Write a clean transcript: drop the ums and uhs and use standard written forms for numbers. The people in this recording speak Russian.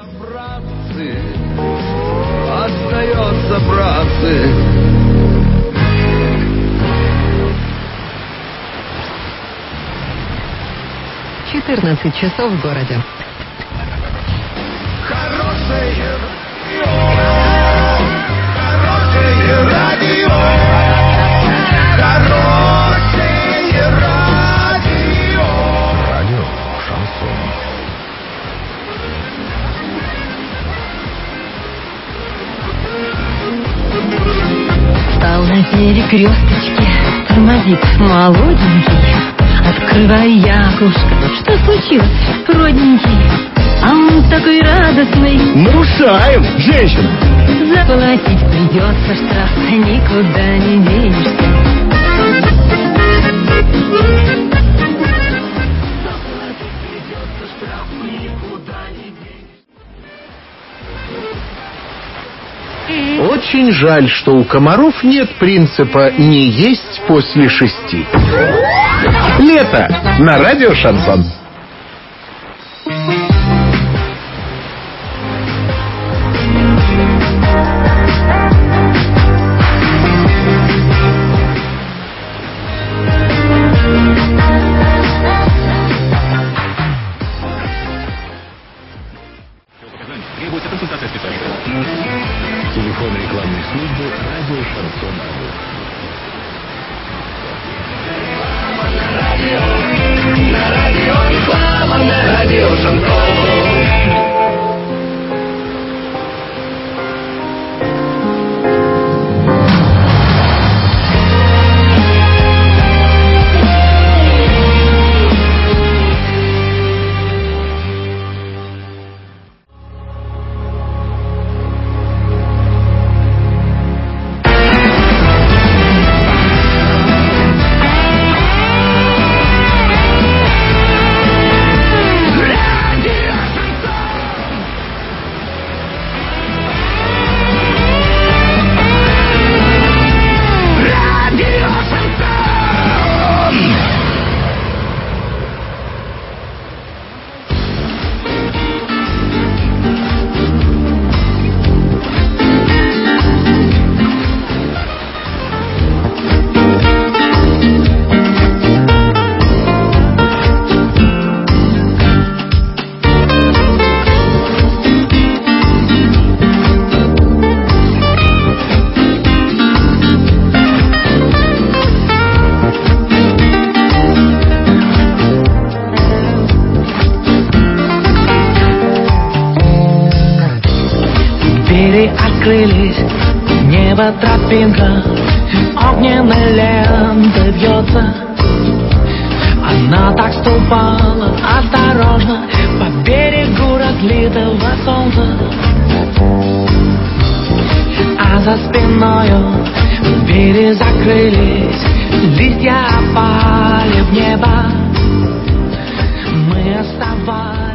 Братцы, остается, братцы. 14 часов в городе. Хорошее радио. Хорошее радио. Радио Шансон. Стал на перекресточке, тормозит молоденький. Открывай я окошко, что случилось, родненький? А он такой радостный. Нарушаем, женщина. Заплатить придется штраф, никуда не денешься. Очень жаль, что у комаров нет принципа «не есть после 6». Лето на радио Шансон. Требуется консультация специалиста. Телефон рекламной службы радио Шансон. На радио реклама, на радио Шансон. Открылись, небо тропинка, огненной лентой бьется. Она так ступала осторожно по берегу разлитого солнца. А за спиною двери закрылись, листья опали в небо. Мы оставались